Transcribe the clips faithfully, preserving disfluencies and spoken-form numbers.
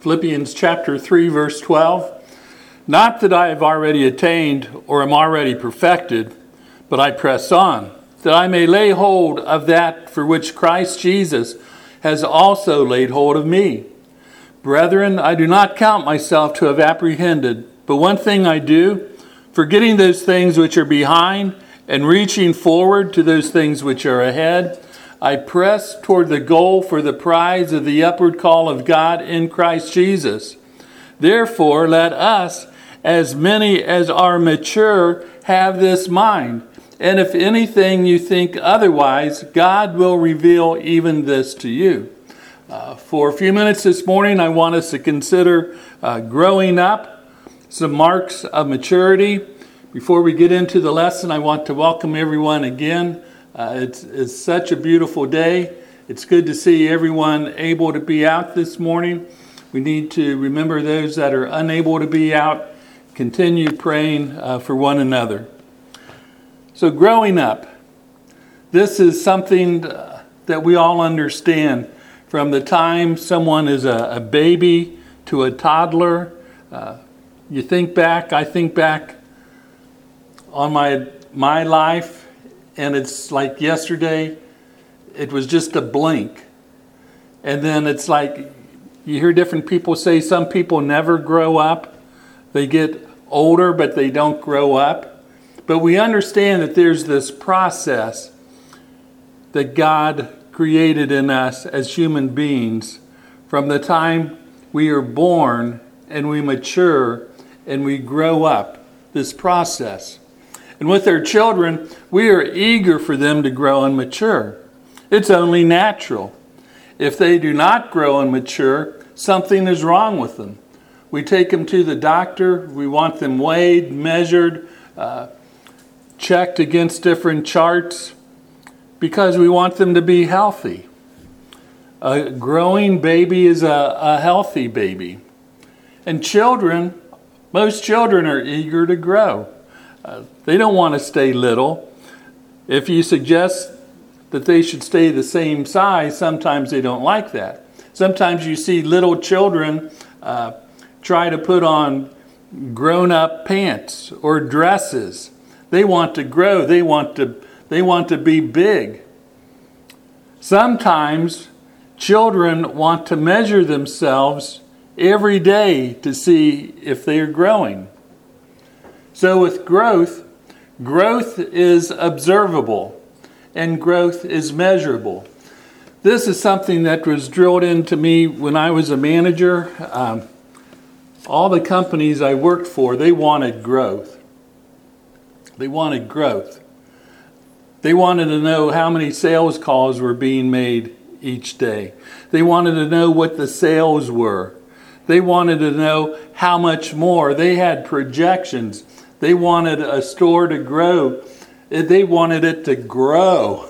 Philippians chapter three, verse twelve. Not that I have already attained or am already perfected, but I press on, that I may lay hold of that for which Christ Jesus has also laid hold of me. Brethren, I do not count myself to have apprehended, but one thing I do, forgetting those things which are behind and reaching forward to those things which are ahead, I press toward the goal for the prize of the upward call of God in Christ Jesus. Therefore, let us, as many as are mature, have this mind. And if anything you think otherwise, God will reveal even this to you. Uh, for a few minutes this morning, I want us to consider uh, growing up, some marks of maturity. Before we get into the lesson, I want to welcome everyone again. Uh, it's, it's such a beautiful day. It's good to see everyone able to be out this morning. We need to remember those that are unable to be out. Continue praying uh, for one another. So growing up, this is something that we all understand. From the time someone is a, a baby to a toddler, uh, you think back, I think back on my my life, and it's like yesterday, it was just a blink. And then it's like, you hear different people say some people never grow up. They get older, but they don't grow up. But we understand that there's this process that God created in us as human beings from the time we are born and we mature and we grow up, this process. And with our children, we are eager for them to grow and mature. It's only natural. If they do not grow and mature, something is wrong with them. We take them to the doctor. We want them weighed, measured, uh, checked against different charts because we want them to be healthy. A growing baby is a, a healthy baby. And children, most children are eager to grow. Uh, they don't want to stay little. If you suggest that they should stay the same size, sometimes they don't like that. Sometimes you see little children uh, try to put on grown-up pants or dresses. They want to grow. They want to, they want to be big. Sometimes children want to measure themselves every day to see if they are growing. So with growth, growth is observable and growth is measurable. This is something that was drilled into me when I was a manager. Um, all the companies I worked for, they wanted growth. They wanted growth. They wanted to know how many sales calls were being made each day. They wanted to know what the sales were. They wanted to know how much more. They had projections. They wanted a store to grow. They wanted it to grow.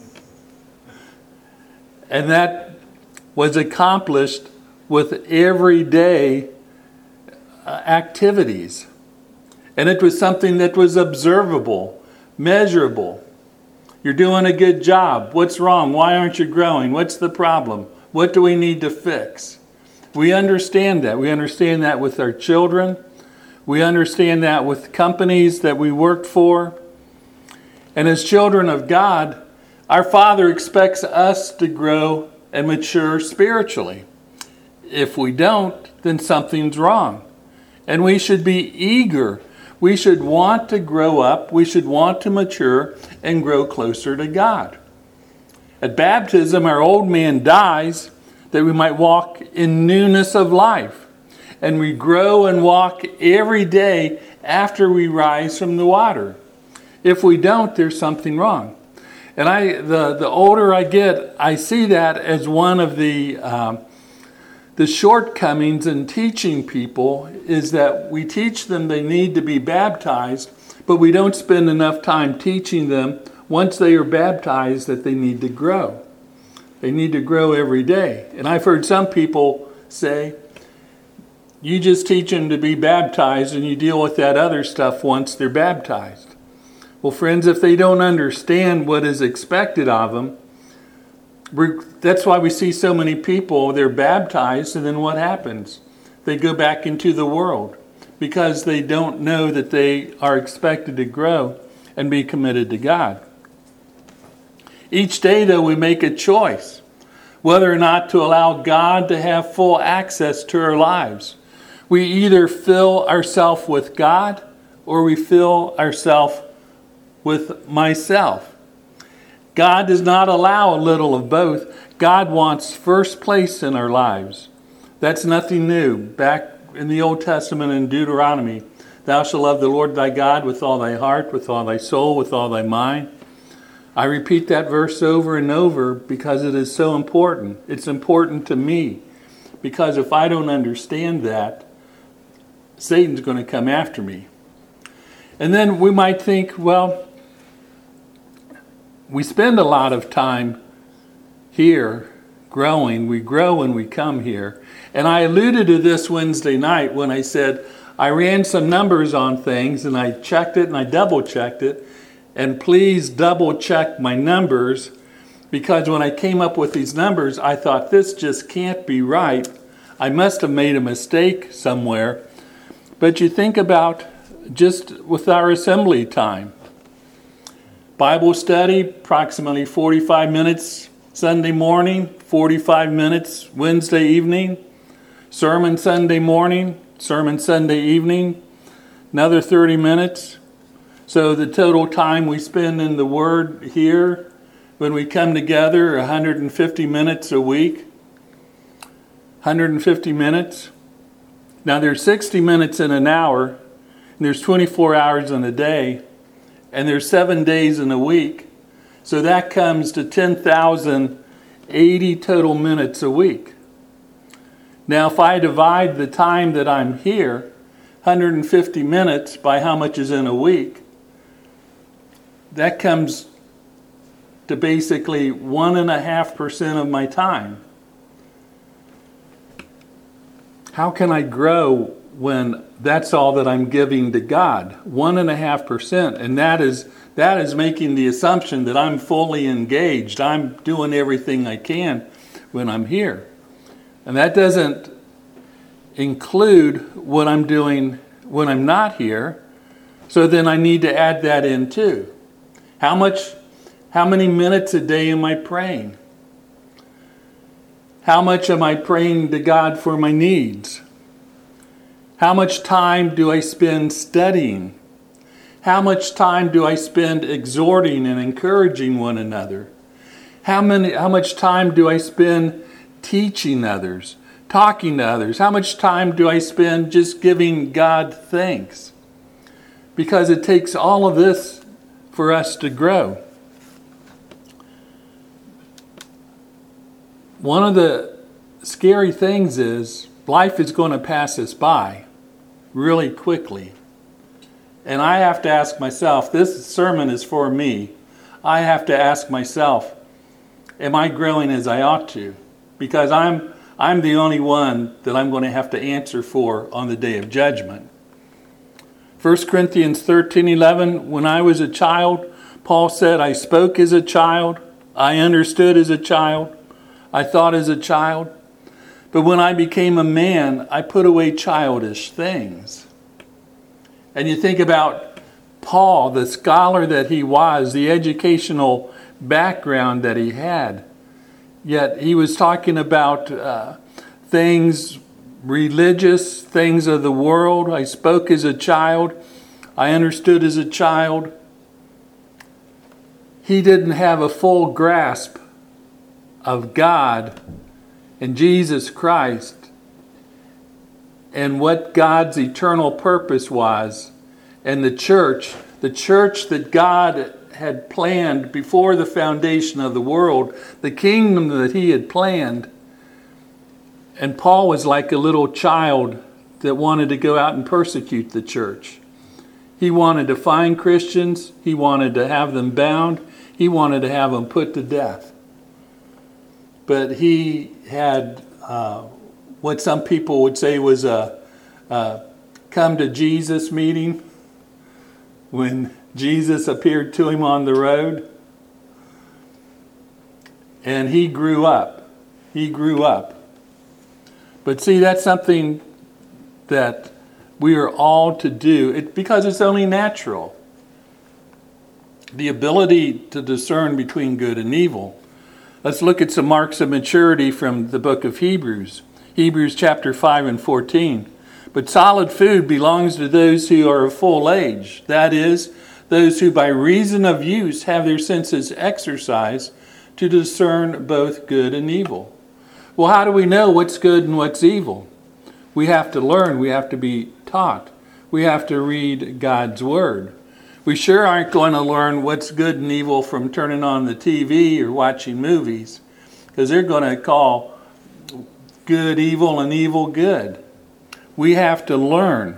And that was accomplished with everyday activities. And it was something that was observable, measurable. You're doing a good job. What's wrong? Why aren't you growing? What's the problem? What do we need to fix? We understand that. We understand that with our children. We understand that with companies that we work for. And as children of God, our Father expects us to grow and mature spiritually. If we don't, then something's wrong. And we should be eager. We should want to grow up. We should want to mature and grow closer to God. At baptism, our old man dies that we might walk in newness of life. And we grow and walk every day after we rise from the water. If we don't, there's something wrong. And I, the, the older I get, I see that as one of the um, the shortcomings in teaching people is that we teach them they need to be baptized, but we don't spend enough time teaching them once they are baptized that they need to grow. They need to grow every day. And I've heard some people say, you just teach them to be baptized and you deal with that other stuff once they're baptized. Well, friends, if they don't understand what is expected of them, we're, that's why we see so many people, they're baptized, and then what happens? they go back into the world because they don't know that they are expected to grow and be committed to God. Each day, though, we make a choice whether or not to allow God to have full access to our lives. We either fill ourselves with God or we fill ourselves with myself. God does not allow a little of both. God wants first place in our lives. That's nothing new. Back in the Old Testament in Deuteronomy, thou shalt love the Lord thy God with all thy heart, with all thy soul, with all thy mind. I repeat that verse over and over because it is so important. It's important to me because if I don't understand that, Satan's going to come after me. And then we might think, well, we spend a lot of time here growing. We grow when we come here. And I alluded to this Wednesday night when I said I ran some numbers on things and I checked it and I double checked it. And please double check my numbers because when I came up with these numbers, I thought this just can't be right. I must have made a mistake somewhere. But you think about just with our assembly time. Bible study, approximately forty-five minutes Sunday morning, forty-five minutes Wednesday evening. Sermon Sunday morning, sermon Sunday evening, another thirty minutes. So the total time we spend in the Word here, when we come together, one hundred fifty minutes a week. one hundred fifty minutes. Now there's sixty minutes in an hour, and there's twenty-four hours in a day, and there's seven days in a week. So that comes to ten thousand eighty total minutes a week. Now if I divide the time that I'm here, one hundred fifty minutes by how much is in a week, that comes to basically one and a half percent of my time. How can I grow when that's all that I'm giving to God? One and a half percent. And that is that is making the assumption that I'm fully engaged. I'm doing everything I can when I'm here. And that doesn't include what I'm doing when I'm not here. So then I need to add that in too. How much, how many minutes a day am I praying? How much am I praying to God for my needs? How much time do I spend studying? How much time do I spend exhorting and encouraging one another? How many, how much time do I spend teaching others, talking to others? How much time do I spend just giving God thanks? Because it takes all of this for us to grow. One of the scary things is life is going to pass us by really quickly. And I have to ask myself, this sermon is for me. I have to ask myself, am I growing as I ought to? Because I'm I'm the only one that I'm going to have to answer for on the day of judgment. First Corinthians thirteen eleven, when I was a child, Paul said, I spoke as a child, I understood as a child, I thought as a child. But when I became a man, I put away childish things. And you think about Paul, the scholar that he was, the educational background that he had. Yet he was talking about uh, things religious, things of the world. I spoke as a child. I understood as a child. He didn't have a full grasp of God and Jesus Christ and what God's eternal purpose was, and the church, the church that God had planned before the foundation of the world, the kingdom that he had planned. And Paul was like a little child that wanted to go out and persecute the church. He wanted to find Christians. He wanted to have them bound. He wanted to have them put to death. But he had uh, what some people would say was a, a come to Jesus meeting when Jesus appeared to him on the road. And he grew up. He grew up. But see, that's something that we are all to do, it, because it's only natural. The ability to discern between good and evil. Let's look at some marks of maturity from the book of Hebrews. Hebrews chapter five and fourteen. But solid food belongs to those who are of full age. That is, those who by reason of use have their senses exercised to discern both good and evil. Well, how do we know what's good and what's evil? We have to learn. We have to be taught. We have to read God's Word. We sure aren't going to learn what's good and evil from turning on the T V or watching movies, because they're going to call good evil and evil good. We have to learn.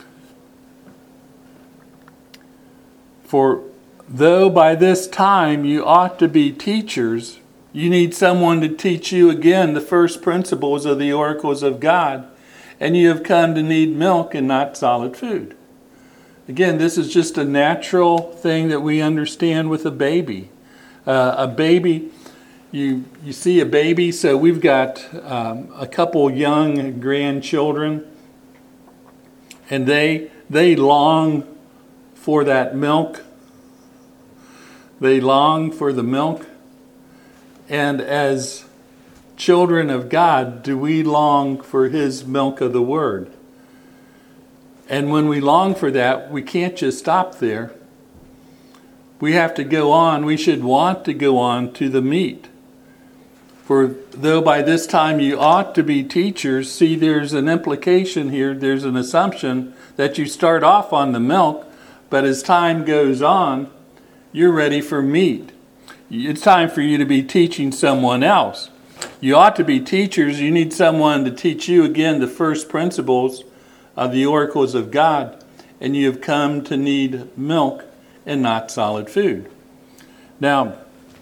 For though by this time you ought to be teachers, you need someone to teach you again the first principles of the oracles of God, and you have come to need milk and not solid food. Again, this is just a natural thing that we understand with a baby. Uh, a baby, you you see a baby, so we've got um, a couple young grandchildren, and they they long for that milk. They long for the milk. And as children of God, do we long for His milk of the Word? And when we long for that, we can't just stop there. We have to go on. We should want to go on to the meat. For though by this time you ought to be teachers, see, there's an implication here. There's an assumption that you start off on the milk, but as time goes on, you're ready for meat. It's time for you to be teaching someone else. You ought to be teachers. You need someone to teach you again the first principles of the oracles of God, and you have come to need milk and not solid food. Now,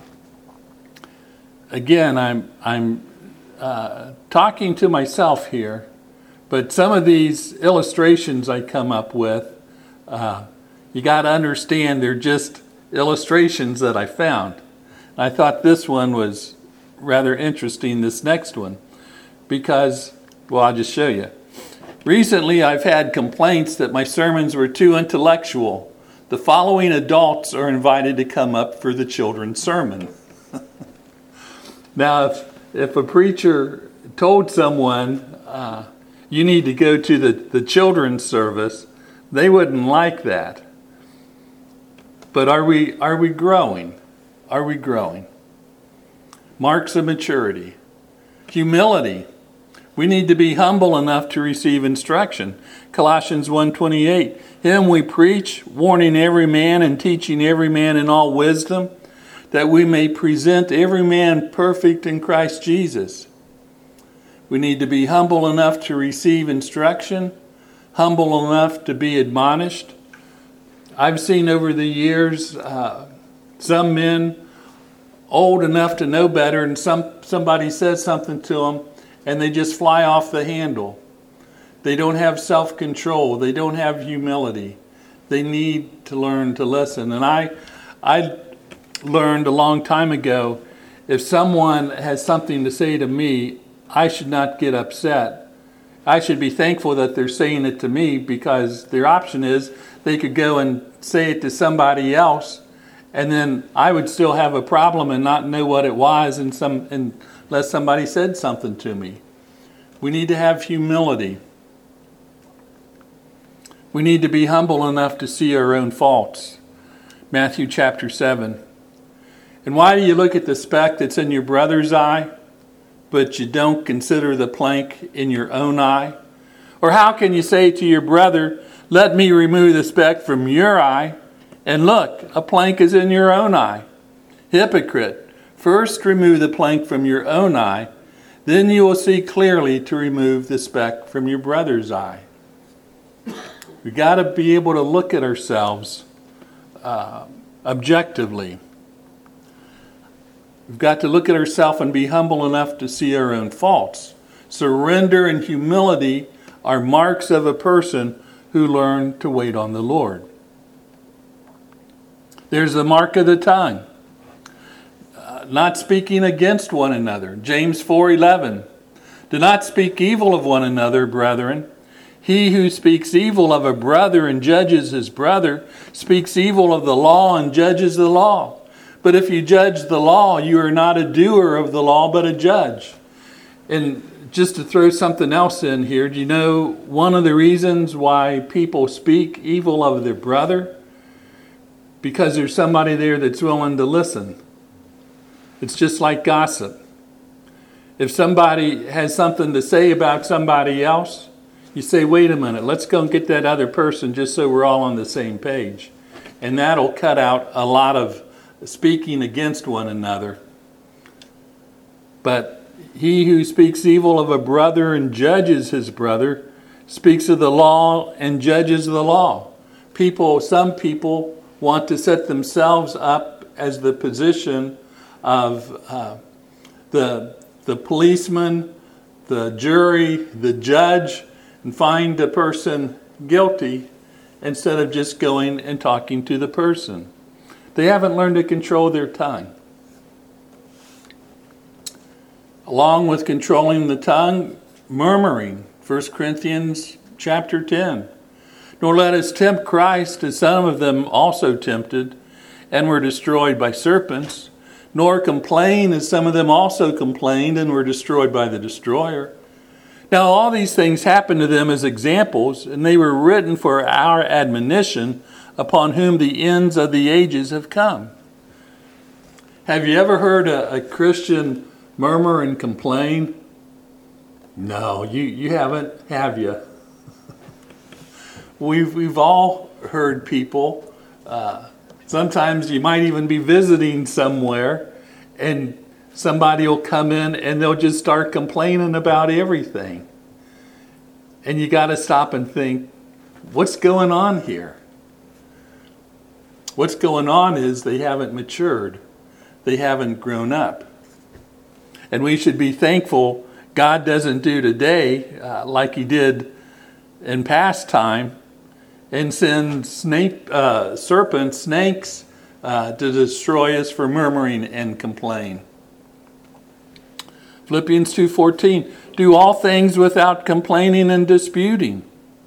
again, I'm I'm uh, talking to myself here, but some of these illustrations I come up with, uh, you got to understand they're just illustrations that I found. I thought this one was rather interesting, this next one, because, well, I'll just show you. Recently, I've had complaints that my sermons were too intellectual. The following adults are invited to come up for the children's sermon. Now, if, if a preacher told someone, uh, you need to go to the, the children's service, they wouldn't like that. But are we are we growing? Are we growing? Marks of maturity. Humility. We need to be humble enough to receive instruction. Colossians one twenty-eight. Him we preach, warning every man and teaching every man in all wisdom, that we may present every man perfect in Christ Jesus. We need to be humble enough to receive instruction, humble enough to be admonished. I've seen over the years uh, some men old enough to know better, and some somebody says something to them, and they just fly off the handle. They don't have self-control. They don't have humility. They need to learn to listen. And I, I learned a long time ago, if someone has something to say to me, I should not get upset. I should be thankful that they're saying it to me, because their option is they could go and say it to somebody else, and then I would still have a problem and not know what it was, and some unless somebody said something to me. We need to have humility. We need to be humble enough to see our own faults. Matthew chapter seven. And why do you look at the speck that's in your brother's eye, but you don't consider the plank in your own eye? Or how can you say to your brother, let me remove the speck from your eye, and look, a plank is in your own eye? Hypocrite, first remove the plank from your own eye, then you will see clearly to remove the speck from your brother's eye. We've got to be able to look at ourselves uh, objectively. We've got to look at ourselves and be humble enough to see our own faults. Surrender and humility are marks of a person who learned to wait on the Lord. There's the mark of the tongue. Uh, not speaking against one another. James four eleven. Do not speak evil of one another, brethren. He who speaks evil of a brother and judges his brother speaks evil of the law and judges the law. But if you judge the law, you are not a doer of the law, but a judge. And just to throw something else in here, do you know one of the reasons why people speak evil of their brother? Because there's somebody there that's willing to listen. It's just like gossip. If somebody has something to say about somebody else, you say, wait a minute, let's go and get that other person just so we're all on the same page. And that'll cut out a lot of speaking against one another. But he who speaks evil of a brother and judges his brother speaks of the law and judges the law. People, some people want to set themselves up as the position of uh, the, the policeman, the jury, the judge, and find the person guilty instead of just going and talking to the person. They haven't learned to control their tongue. Along with controlling the tongue, murmuring, First Corinthians chapter ten. Nor let us tempt Christ, as some of them also tempted, and were destroyed by serpents. Nor complain, as some of them also complained, and were destroyed by the destroyer. Now all these things happened to them as examples, and they were written for our admonition, upon whom the ends of the ages have come. Have you ever heard a, a Christian murmur and complain? No, you, you haven't, have you? We've, we've all heard people. Uh, sometimes you might even be visiting somewhere and somebody will come in and they'll just start complaining about everything. And you got to stop and think, what's going on here? What's going on is they haven't matured. They haven't grown up. And we should be thankful God doesn't do today uh, like he did in past time and send snake, uh, serpents, snakes uh, to destroy us for murmuring and complain. Philippians two fourteen, do all things without complaining and disputing.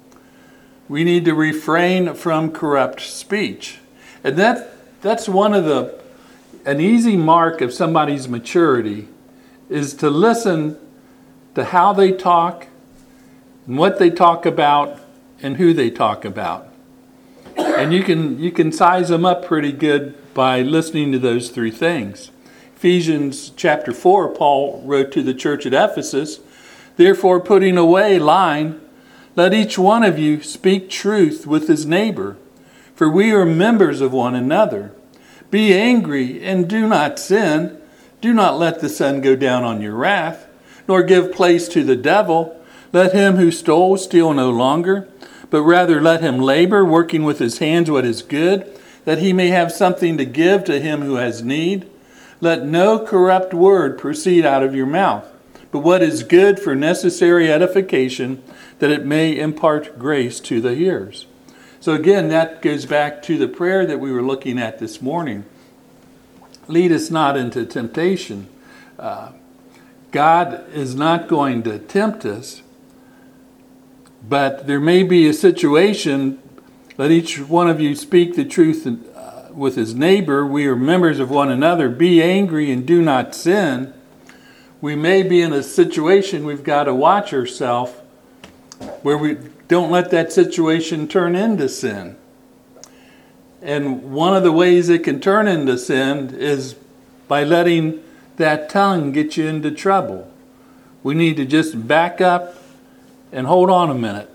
We need to refrain from corrupt speech. And that that's one of the, an easy mark of somebody's maturity is to listen to how they talk and what they talk about and who they talk about. And you can you can size them up pretty good by listening to those three things. Ephesians chapter four, Paul wrote to the church at Ephesus, therefore putting away lying, let each one of you speak truth with his neighbor, for we are members of one another. Be angry and do not sin. Do not let the sun go down on your wrath, nor give place to the devil. Let him who stole steal no longer, but rather let him labor, working with his hands what is good, that he may have something to give to him who has need. Let no corrupt word proceed out of your mouth, but what is good for necessary edification, that it may impart grace to the hearers. So again, that goes back to the prayer that we were looking at this morning. Lead us not into temptation. Uh, God is not going to tempt us, but there may be a situation. Let each one of you speak the truth uh, with his neighbor. We are members of one another. Be angry and do not sin. We may be in a situation we've got to watch ourselves where we don't let that situation turn into sin. And one of the ways it can turn into sin is by letting that tongue get you into trouble. We need to just back up and hold on a minute.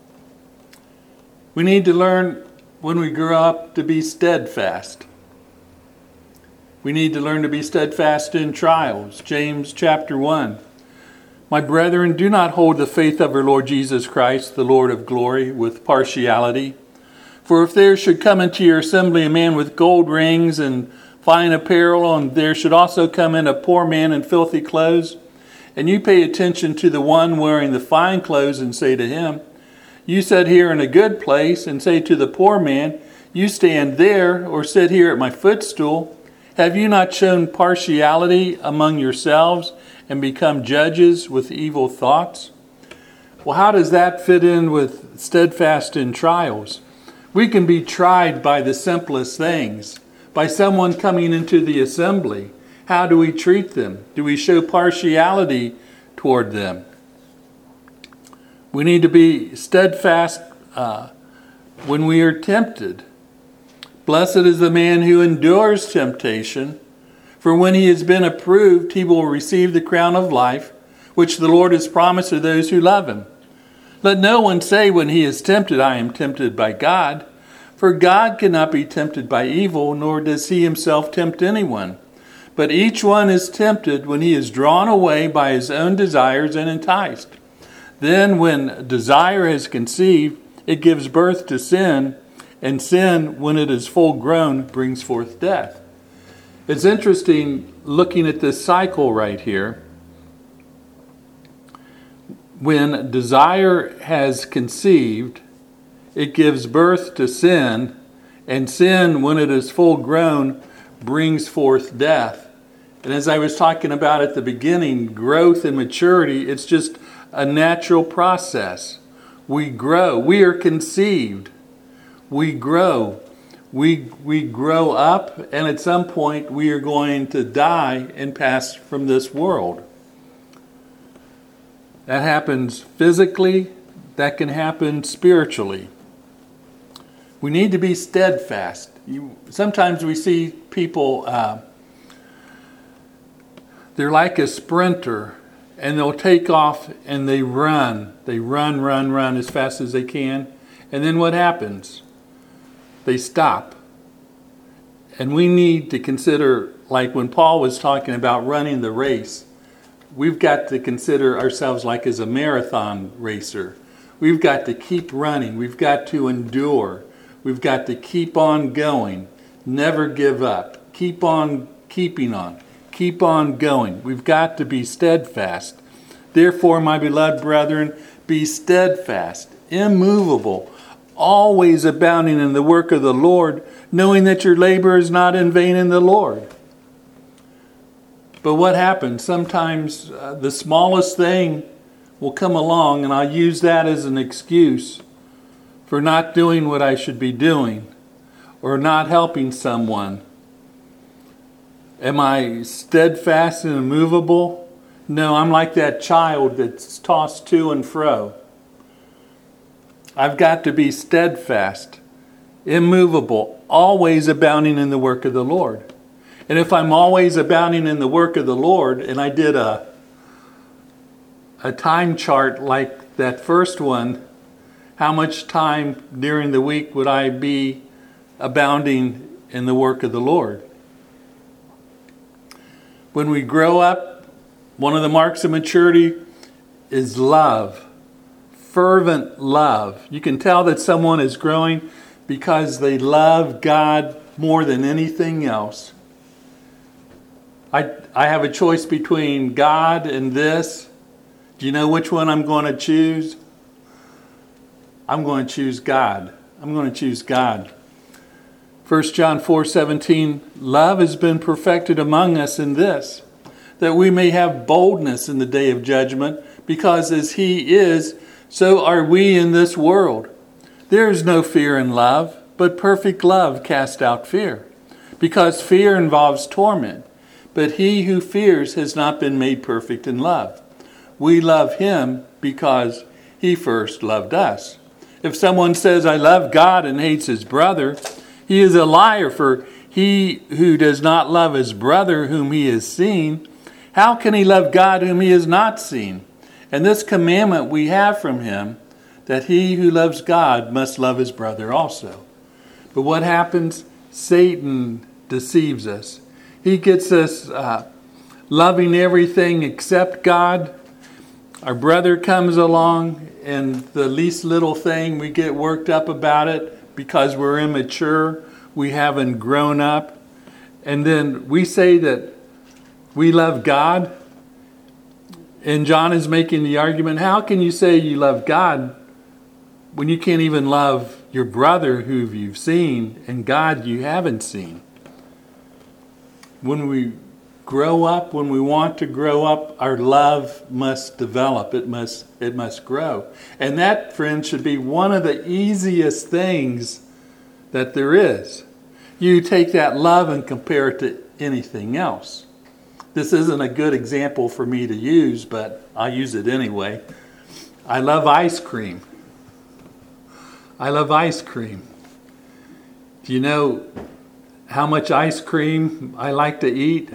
We need to learn when we grow up to be steadfast. We need to learn to be steadfast in trials. James chapter one. My brethren, do not hold the faith of our Lord Jesus Christ, the Lord of glory, with partiality. For if there should come into your assembly a man with gold rings and fine apparel, and there should also come in a poor man in filthy clothes, and you pay attention to the one wearing the fine clothes and say to him, you sit here in a good place, and say to the poor man, you stand there, or sit here at my footstool, have you not shown partiality among yourselves and become judges with evil thoughts? Well, how does that fit in with steadfast in trials? We can be tried by the simplest things, by someone coming into the assembly. How do we treat them? Do we show partiality toward them? We need to be steadfast uh, when we are tempted. Blessed is the man who endures temptation, for when he has been approved, he will receive the crown of life, which the Lord has promised to those who love him. Let no one say when he is tempted, I am tempted by God. For God cannot be tempted by evil, nor does he himself tempt anyone. But each one is tempted when he is drawn away by his own desires and enticed. Then when desire has conceived, it gives birth to sin, and sin, when it is full grown, brings forth death. It's interesting looking at this cycle right here. When desire has conceived, it gives birth to sin, and sin, when it is full grown, brings forth death. And as I was talking about at the beginning, growth and maturity, it's just a natural process. We grow. We are conceived. We grow. We, we grow up, and at some point we are going to die and pass from this world. That happens physically. That can happen spiritually. We need to be steadfast. You, sometimes we see people, uh, they're like a sprinter, and they'll take off and they run. They run, run, run as fast as they can. And then what happens? They stop. And we need to consider, like when Paul was talking about running the race, we've got to consider ourselves like as a marathon racer. We've got to keep running. We've got to endure. We've got to keep on going. Never give up. Keep on keeping on. Keep on going. We've got to be steadfast. Therefore, my beloved brethren, be steadfast, immovable, always abounding in the work of the Lord, knowing that your labor is not in vain in the Lord. But what happens? Sometimes uh, the smallest thing will come along, and I'll use that as an excuse for not doing what I should be doing or not helping someone. Am I steadfast and immovable? No, I'm like that child that's tossed to and fro. I've got to be steadfast, immovable, always abounding in the work of the Lord. And if I'm always abounding in the work of the Lord, and I did a, a time chart like that first one, how much time during the week would I be abounding in the work of the Lord? When we grow up, one of the marks of maturity is love, fervent love. You can tell that someone is growing because they love God more than anything else. I, I have a choice between God and this. Do you know which one I'm going to choose? I'm going to choose God. I'm going to choose God. First John four seventeen, love has been perfected among us in this, that we may have boldness in the day of judgment, because as he is, so are we in this world. There is no fear in love, but perfect love casts out fear, because fear involves torment. But he who fears has not been made perfect in love. We love him because he first loved us. If someone says, I love God, and hates his brother, he is a liar, for he who does not love his brother whom he has seen, how can he love God whom he has not seen? And this commandment we have from him, that he who loves God must love his brother also. But what happens? Satan deceives us. He gets us uh, loving everything except God. Our brother comes along, and the least little thing, we get worked up about it because we're immature. We haven't grown up. And then we say that we love God. And John is making the argument, how can you say you love God when you can't even love your brother who you've seen and God you haven't seen? When we grow up, when we want to grow up, our love must develop. It must, it must grow. And that, friends, should be one of the easiest things that there is. You take that love and compare it to anything else. This isn't a good example for me to use, but I'll use it anyway. I love ice cream. I love ice cream. Do you know how much ice cream I like to eat?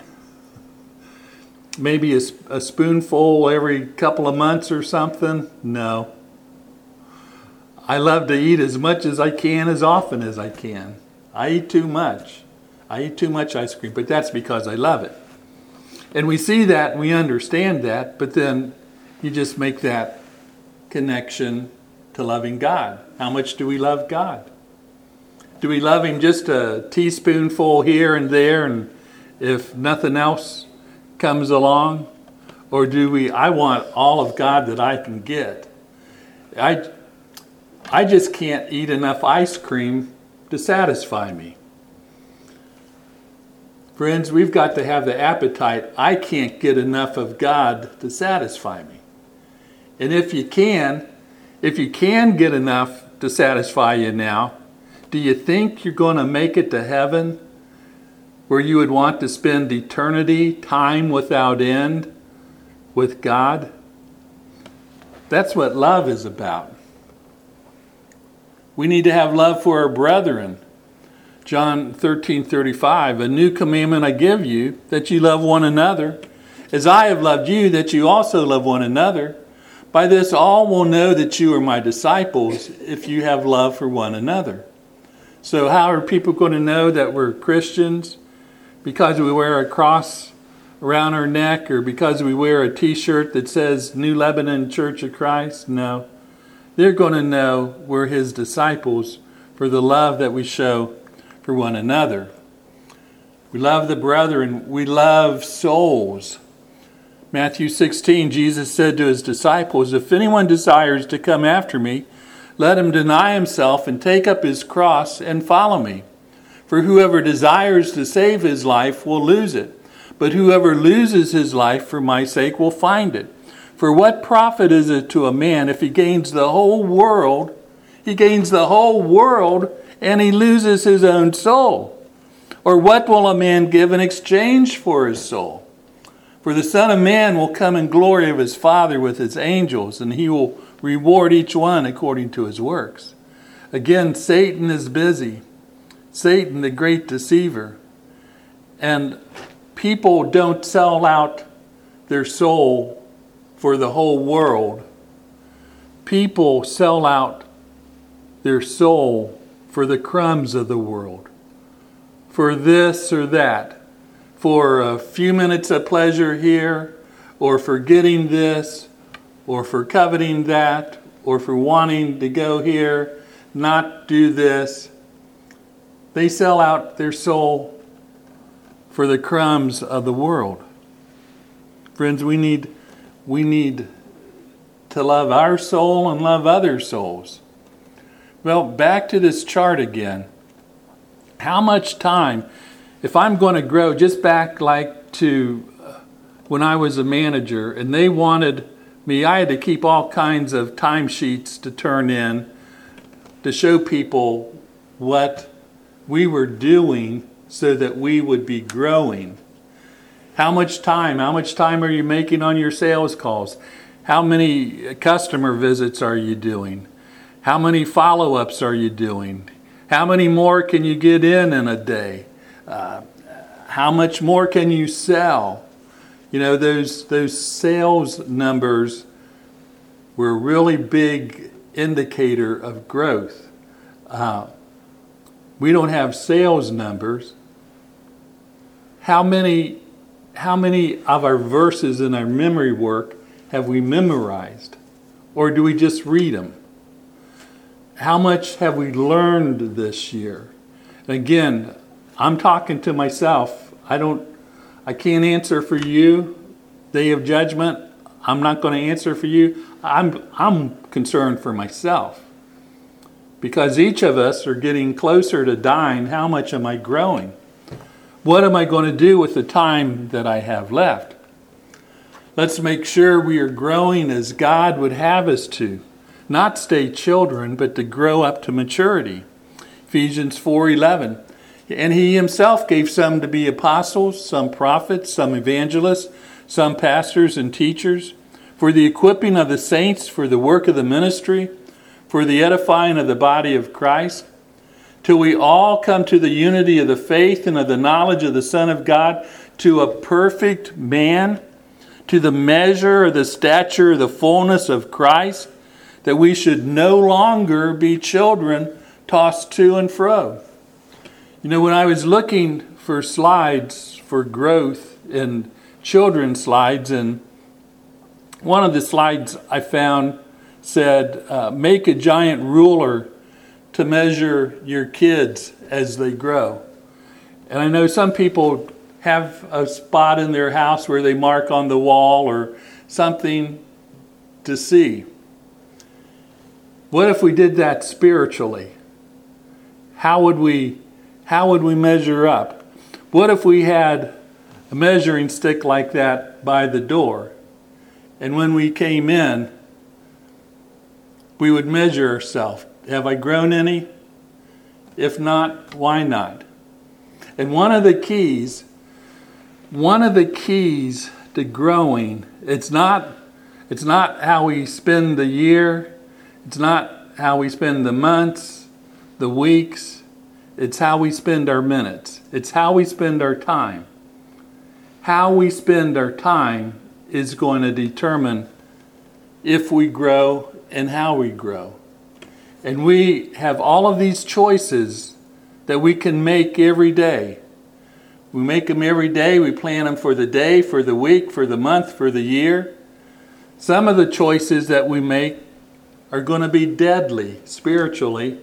Maybe a, a spoonful every couple of months or something? No. I love to eat as much as I can, as often as I can. I eat too much. I eat too much ice cream, but that's because I love it. And we see that, and we understand that, but then you just make that connection to loving God. How much do we love God? Do we love Him just a teaspoonful here and there, and if nothing else comes along? Or do we, I want all of God that I can get. I, I just can't eat enough ice cream to satisfy me. Friends, we've got to have the appetite. I can't get enough of God to satisfy me. And if you can, if you can get enough to satisfy you now, do you think you're going to make it to heaven where you would want to spend eternity, time without end, with God? That's what love is about. We need to have love for our brethren. John thirteen thirty-five, a new commandment I give you, that you love one another, as I have loved you, that you also love one another. By this all will know that you are my disciples, if you have love for one another. So how are people going to know that we're Christians? Because we wear a cross around our neck, or because we wear a t-shirt that says New Lebanon Church of Christ? No. They're going to know we're His disciples for the love that we show for one another. We love the brethren. We love souls. Matthew sixteen, Jesus said to His disciples, if anyone desires to come after me, let him deny himself and take up his cross and follow me. For whoever desires to save his life will lose it, but whoever loses his life for my sake will find it. For what profit is it to a man if he gains the whole world, he gains the whole world, and he loses his own soul? Or what will a man give in exchange for his soul? For the Son of Man will come in glory of His Father with His angels, and He will reward each one according to his works. Again, Satan is busy. Satan, the great deceiver. And people don't sell out their soul for the whole world. People sell out their soul for the crumbs of the world, for this or that, for a few minutes of pleasure here, or for getting this, or for coveting that, or for wanting to go here, not do this. They sell out their soul for the crumbs of the world. Friends, we need, we need to love our soul and love other souls. Well, back to this chart again. How much time, if I'm going to grow, just back like to when I was a manager and they wanted me, I had to keep all kinds of timesheets to turn in to show people what we were doing so that we would be growing. How much time? How much time are you making on your sales calls? How many customer visits are you doing? How many follow-ups are you doing? How many more can you get in in a day? Uh, how much more can you sell? You know, those those sales numbers were a really big indicator of growth. Uh, we don't have sales numbers. How many, how many of our verses in our memory work have we memorized? Or do we just read them? How much have we learned this year? And again, I'm talking to myself. I don't, I can't answer for you. Day of judgment, I'm not going to answer for you. I'm, I'm concerned for myself. Because each of us are getting closer to dying. How much am I growing? What am I going to do with the time that I have left? Let's make sure we are growing as God would have us to. Not stay children, but to grow up to maturity. Ephesians four eleven. And he himself gave some to be apostles, some prophets, some evangelists, some pastors and teachers, for the equipping of the saints, for the work of the ministry, for the edifying of the body of Christ, till we all come to the unity of the faith and of the knowledge of the Son of God, to a perfect man, to the measure of the stature of the fullness of Christ, that we should no longer be children tossed to and fro. You know, when I was looking for slides for growth in children's slides, and one of the slides I found said, uh, make a giant ruler to measure your kids as they grow. And I know some people have a spot in their house where they mark on the wall or something to see. What if we did that spiritually? How would we, how would we measure up? What if we had a measuring stick like that by the door, and when we came in, we would measure ourselves? Have I grown any? If not, why not? And one of the keys, one of the keys to growing, it's not, it's not how we spend the year, it's not how we spend the months, the weeks, it's how we spend our minutes. It's how we spend our time. How we spend our time is going to determine if we grow and how we grow. And we have all of these choices that we can make every day. We make them every day. We plan them for the day, for the week, for the month, for the year. Some of the choices that we make are going to be deadly spiritually.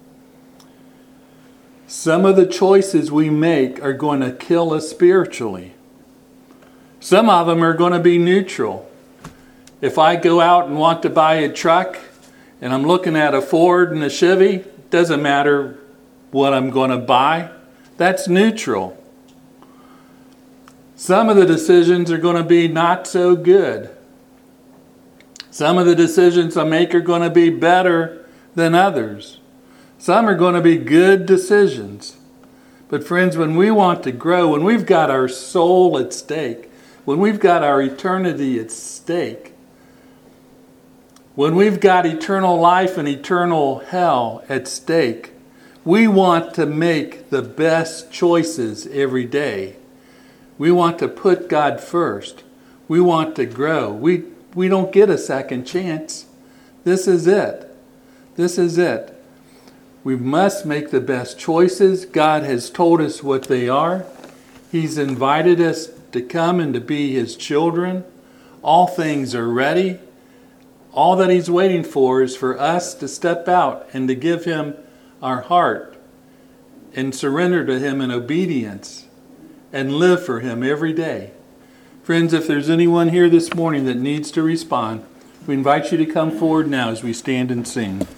Some of the choices we make are going to kill us spiritually. Some of them are going to be neutral. If I go out and want to buy a truck, and I'm looking at a Ford and a Chevy, it doesn't matter what I'm going to buy. That's neutral. Some of the decisions are going to be not so good. Some of the decisions I make are going to be better than others. Some are going to be good decisions. But friends, when we want to grow, when we've got our soul at stake, when we've got our eternity at stake, when we've got eternal life and eternal hell at stake, we want to make the best choices every day. We want to put God first. We want to grow. We, we don't get a second chance. This is it. This is it. We must make the best choices. God has told us what they are. He's invited us to come and to be His children. All things are ready. All that He's waiting for is for us to step out and to give Him our heart and surrender to Him in obedience and live for Him every day. Friends, if there's anyone here this morning that needs to respond, we invite you to come forward now as we stand and sing.